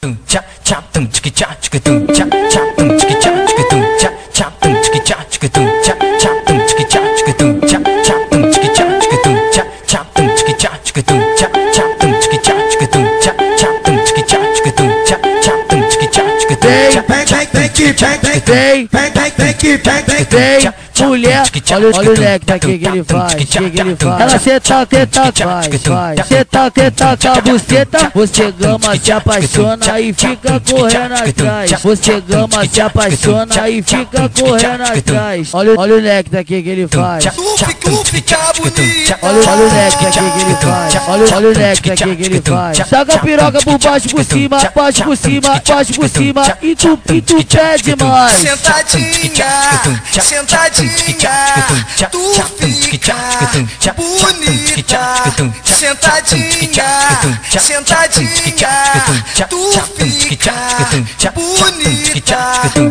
Mulher, olha o leque que ele faz, Ela senta, vai, senta, a buceta. Você gama, se apaixona e fica correndo atrás. Você gama, se apaixona e fica correndo atrás. Olha o leque que ele faz. Tu fica bonita. Olha o leque que ele faz. Olha o leque que ele faz. Saca a piroca por baixo, por cima, baixo por cima, baixo por cima. E tu pede mais. Sentadinha, sentadinha, tu fica bonita. Sentadinha, sentadinha, tu fica bonita.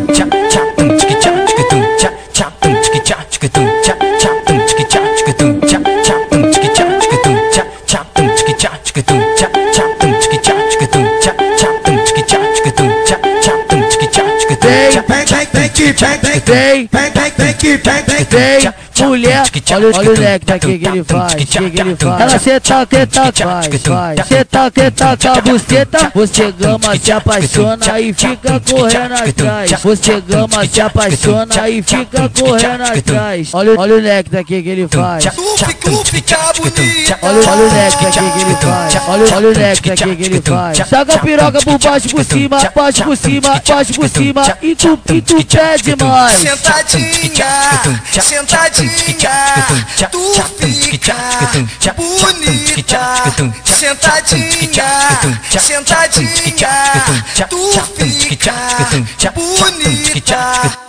Mulher, olha o leque que ele faz, Ela senta, vai, senta, a buceta. Você gama, se apaixona e fica correndo atrás. Você gama, se apaixona e fica correndo atrás. Olha o leque que ele faz. Tu fica bonita. Olha o leque que ele faz. Olha o leque que ele faz. Saca a piroca por baixo, por cima, baixo por cima, baixo por cima. E tu pede mais. Sentadinha, sentadinha, tu fica bonita. Sentadinha, sentadinha, tu fica bonita.